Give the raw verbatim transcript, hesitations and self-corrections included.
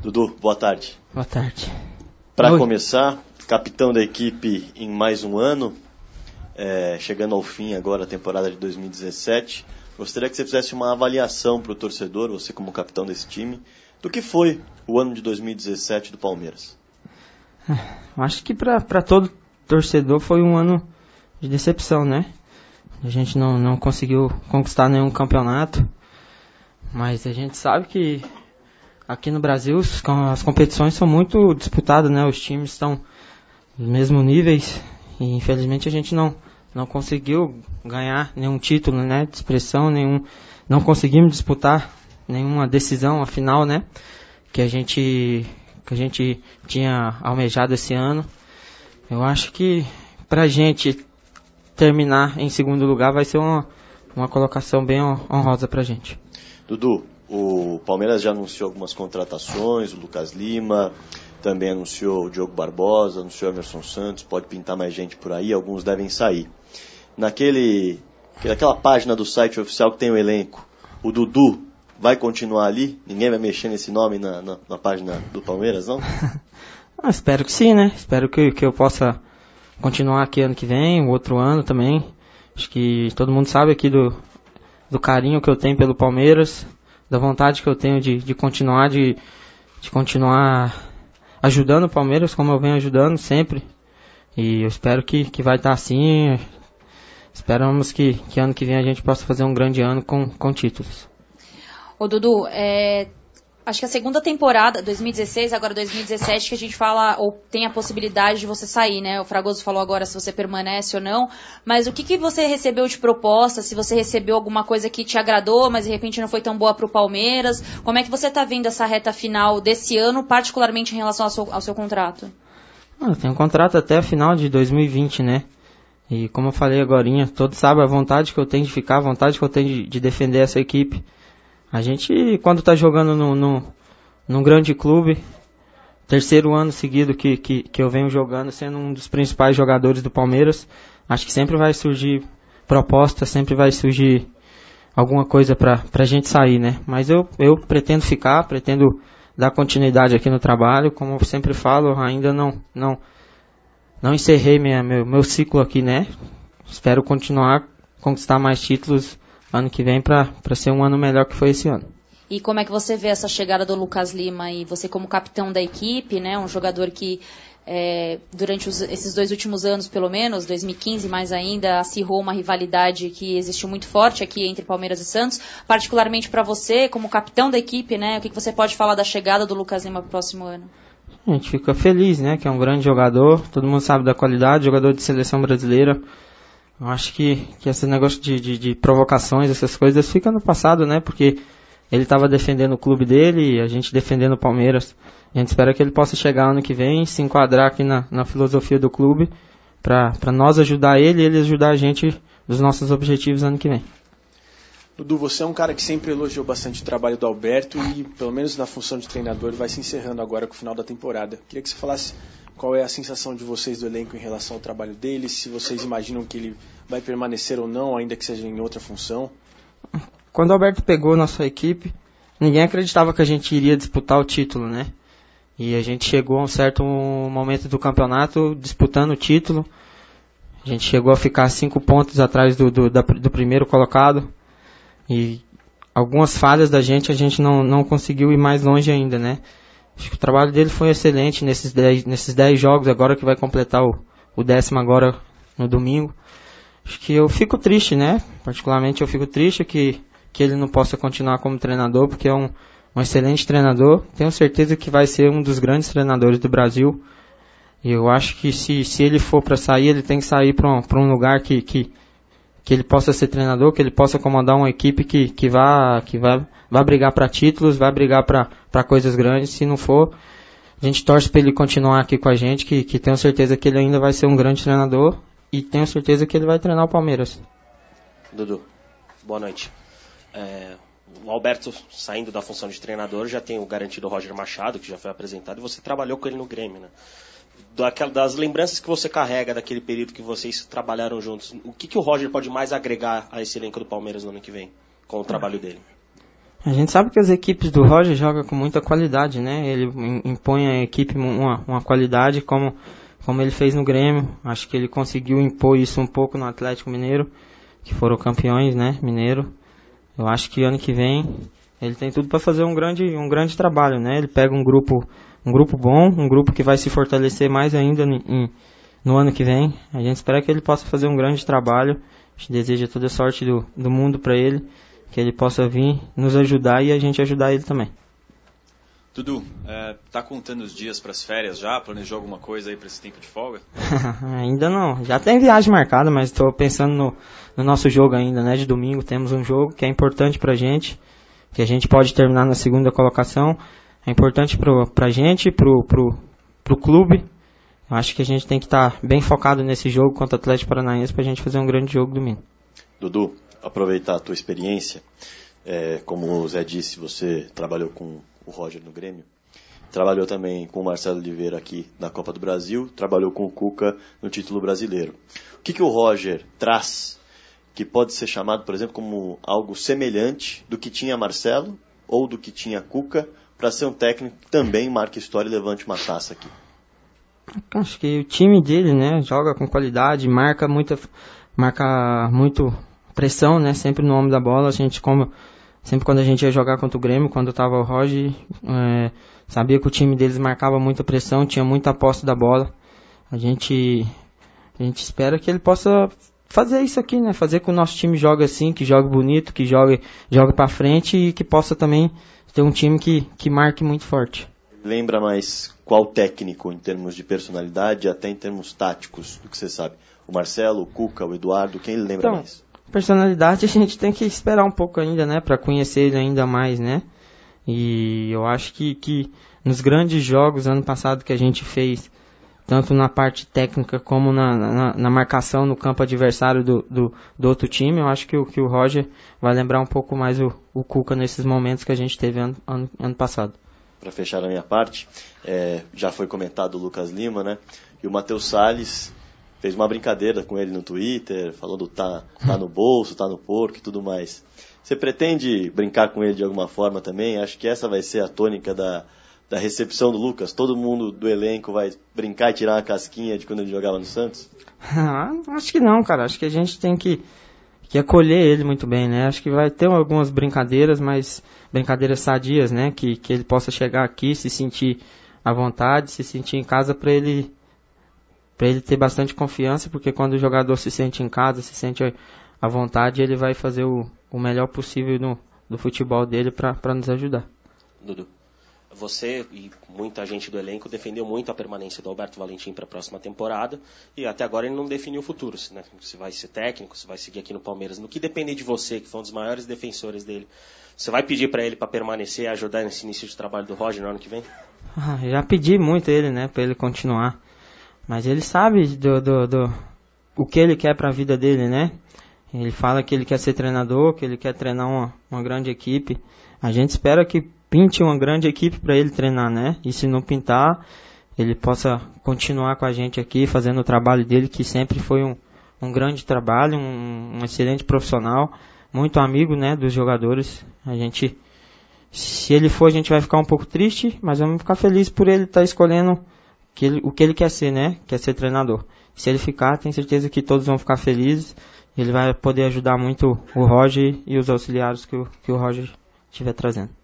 Dudu, boa tarde. Boa tarde. Para começar, capitão da equipe em mais um ano, é, chegando ao fim agora a temporada de dois mil e dezessete, gostaria que você fizesse uma avaliação para o torcedor, você como capitão desse time, do que foi o ano de dois mil e dezessete do Palmeiras. Acho que para todo torcedor foi um ano de decepção, né? A gente não, não conseguiu conquistar nenhum campeonato, mas a gente sabe que aqui no Brasil as competições são muito disputadas, né? Os times estão nos mesmos níveis e infelizmente a gente não, não conseguiu ganhar nenhum título, né? De expressão, nenhum, não conseguimos disputar nenhuma decisão, a final, né? Que a gente, que a gente tinha almejado esse ano. Eu acho que pra gente terminar em segundo lugar vai ser uma, uma colocação bem honrosa pra gente. Dudu, o Palmeiras já anunciou algumas contratações, o Lucas Lima, também anunciou o Diogo Barbosa, anunciou o Emerson Santos, pode pintar mais gente por aí, alguns devem sair. Naquele, naquela página do site oficial que tem o elenco, o Dudu vai continuar ali? Ninguém vai mexer nesse nome na, na, na página do Palmeiras, não? ah, espero que sim, né? Espero que, que eu possa continuar aqui ano que vem, o outro ano também. Acho que todo mundo sabe aqui do, do carinho que eu tenho pelo Palmeiras, da vontade que eu tenho de, de continuar, de, de continuar ajudando o Palmeiras, como eu venho ajudando sempre. E eu espero que, que vai estar assim. Esperamos que, que ano que vem a gente possa fazer um grande ano com, com títulos. Ô Dudu, é... acho que a segunda temporada, dois mil e dezesseis, agora dois mil e dezessete, que a gente fala, ou tem a possibilidade de você sair, né? O Fragoso falou agora se você permanece ou não, mas o que, que você recebeu de proposta, se você recebeu alguma coisa que te agradou, mas de repente não foi tão boa para o Palmeiras, como é que você está vendo essa reta final desse ano, particularmente em relação ao seu, ao seu contrato? Ah, eu tenho um contrato até a final de dois mil e vinte, né? E como eu falei agorinha, todos sabem a vontade que eu tenho de ficar, a vontade que eu tenho de, de defender essa equipe. A gente, quando está jogando no, no, num grande clube, terceiro ano seguido que, que, que eu venho jogando, sendo um dos principais jogadores do Palmeiras, acho que sempre vai surgir proposta, sempre vai surgir alguma coisa para a gente sair, né? Mas eu, eu pretendo ficar, pretendo dar continuidade aqui no trabalho, como eu sempre falo, ainda não, não, não encerrei minha, meu, meu ciclo aqui, né? Espero continuar, conquistar mais títulos ano que vem para ser um ano melhor que foi esse ano. E como é que você vê essa chegada do Lucas Lima e você como capitão da equipe, né, um jogador que é, durante os, esses dois últimos anos, pelo menos, dois mil e quinze mais ainda, acirrou uma rivalidade que existiu muito forte aqui entre Palmeiras e Santos, particularmente para você, como capitão da equipe, né, o que, que você pode falar da chegada do Lucas Lima para o próximo ano? A gente fica feliz, né, que é um grande jogador, todo mundo sabe da qualidade, jogador de seleção brasileira. Eu acho que, que esse negócio de, de, de provocações, essas coisas, fica no passado, né? Porque ele estava defendendo o clube dele e a gente defendendo o Palmeiras. A gente espera que ele possa chegar ano que vem, se enquadrar aqui na, na filosofia do clube, para nós ajudar ele e ele ajudar a gente nos nossos objetivos ano que vem. Dudu, você é um cara que sempre elogiou bastante o trabalho do Alberto e, pelo menos na função de treinador, vai se encerrando agora com o final da temporada. Queria que você falasse qual é a sensação de vocês do elenco em relação ao trabalho dele, se vocês imaginam que ele vai permanecer ou não, ainda que seja em outra função. Quando o Alberto pegou nossa equipe, ninguém acreditava que a gente iria disputar o título, né? E a gente chegou a um certo momento do campeonato disputando o título. A gente chegou a ficar cinco pontos atrás do, do, da, do primeiro colocado. E algumas falhas da gente, a gente não, não conseguiu ir mais longe ainda, né? Acho que o trabalho dele foi excelente nesses dez, nesses dez jogos, agora que vai completar o, o décimo agora no domingo. Acho que eu fico triste, né? Particularmente eu fico triste que, que ele não possa continuar como treinador, porque é um, um excelente treinador. Tenho certeza que vai ser um dos grandes treinadores do Brasil. E eu acho que se, se ele for para sair, ele tem que sair para um, para um lugar que, que, que ele possa ser treinador, que ele possa comandar uma equipe que, que vá, que vá, vá brigar para títulos, vai brigar para coisas grandes. Se não for, a gente torce para ele continuar aqui com a gente, que, que tenho certeza que ele ainda vai ser um grande treinador e tenho certeza que ele vai treinar o Palmeiras. Dudu, boa noite. É, o Alberto, saindo da função de treinador, já tem o garantido Roger Machado, que já foi apresentado, e você trabalhou com ele no Grêmio, né? Daquela, das lembranças que você carrega daquele período que vocês trabalharam juntos, o que, que o Roger pode mais agregar a esse elenco do Palmeiras no ano que vem, com o trabalho dele? A gente sabe que as equipes do Roger jogam com muita qualidade, né? Ele impõe à equipe uma, uma qualidade como, como ele fez no Grêmio. Acho que ele conseguiu impor isso um pouco no Atlético Mineiro, que foram campeões, né? Mineiro. Eu acho que ano que vem ele tem tudo para fazer um grande, um grande trabalho, né? Ele pega um grupo, um grupo bom, um grupo que vai se fortalecer mais ainda em, no ano que vem. A gente espera que ele possa fazer um grande trabalho. A gente deseja toda a sorte do, do mundo para ele, que ele possa vir nos ajudar e a gente ajudar ele também. Dudu, é, tá contando os dias para as férias já? Planejou alguma coisa aí para esse tempo de folga? Ainda não. Já tem viagem marcada, mas estou pensando no, no nosso jogo ainda, né? De domingo temos um jogo que é importante pra gente, que a gente pode terminar na segunda colocação. É importante pro, pra gente, pro, pro, pro clube. Eu acho que a gente tem que estar tá bem focado nesse jogo contra o Atlético Paranaense pra gente fazer um grande jogo domingo. Dudu, aproveitar a tua experiência, é, como o Zé disse, você trabalhou com o Roger no Grêmio, trabalhou também com o Marcelo Oliveira aqui na Copa do Brasil, trabalhou com o Cuca no título brasileiro. O que, que o Roger traz que pode ser chamado, por exemplo, como algo semelhante do que tinha Marcelo ou do que tinha Cuca, para ser um técnico que também marque história e levante uma taça aqui? Acho que o time dele, né, joga com qualidade, marca muita, marca muito pressão, né, sempre no nome da bola. A gente, como sempre quando a gente ia jogar contra o Grêmio, quando estava o Roger, é, sabia que o time deles marcava muita pressão, tinha muita posse da bola. A gente, a gente espera que ele possa fazer isso aqui, né? Fazer que o nosso time jogue assim, que jogue bonito, que jogue, jogue para frente e que possa também ter um time que, que marque muito forte. Lembra mais qual técnico em termos de personalidade, até em termos táticos, do que você sabe? O Marcelo, o Cuca, o Eduardo, quem ele lembra então, mais? Personalidade a gente tem que esperar um pouco ainda, né, para conhecer ele ainda mais, né? E eu acho que, que nos grandes jogos ano passado que a gente fez, tanto na parte técnica como na, na, na marcação no campo adversário do, do, do outro time, eu acho que o, que o Roger vai lembrar um pouco mais o, o Cuca nesses momentos que a gente teve ano, ano, ano passado. Para fechar a minha parte, é, já foi comentado o Lucas Lima, né? E o Matheus Salles fez uma brincadeira com ele no Twitter, falou do tá, tá no bolso, tá no porco e tudo mais. Você pretende brincar com ele de alguma forma também? Acho que essa vai ser a tônica da, da recepção do Lucas. Todo mundo do elenco vai brincar e tirar uma casquinha de quando ele jogava no Santos? Ah, acho que não, cara. Acho que a gente tem que, que acolher ele muito bem, né? Acho que vai ter algumas brincadeiras, mas brincadeiras sadias, né? Que, que ele possa chegar aqui, se sentir à vontade, se sentir em casa para ele... para ele ter bastante confiança, porque quando o jogador se sente em casa, se sente à vontade, ele vai fazer o, o melhor possível no, do futebol dele para nos ajudar. Dudu, você e muita gente do elenco defendeu muito a permanência do Alberto Valentim para a próxima temporada, e até agora ele não definiu o futuro, né? Se vai ser técnico, se vai seguir aqui no Palmeiras. No que depender de você, que foi um dos maiores defensores dele, você vai pedir para ele para permanecer e ajudar nesse início de trabalho do Roger no ano que vem? Ah, já pedi muito ele, né, para ele continuar. Mas ele sabe do, do, do, o que ele quer para a vida dele, né? Ele fala que ele quer ser treinador, que ele quer treinar uma, uma grande equipe. A gente espera que pinte uma grande equipe para ele treinar, né? E se não pintar, ele possa continuar com a gente aqui, fazendo o trabalho dele, que sempre foi um, um grande trabalho, um, um excelente profissional, muito amigo, né, dos jogadores. A gente, se ele for, a gente vai ficar um pouco triste, mas vamos ficar felizes por ele estar tá escolhendo Que ele, o que ele quer ser, né? Quer ser treinador. Se ele ficar, tenho certeza que todos vão ficar felizes. Ele vai poder ajudar muito o Roger e os auxiliares que o, que o Roger estiver trazendo.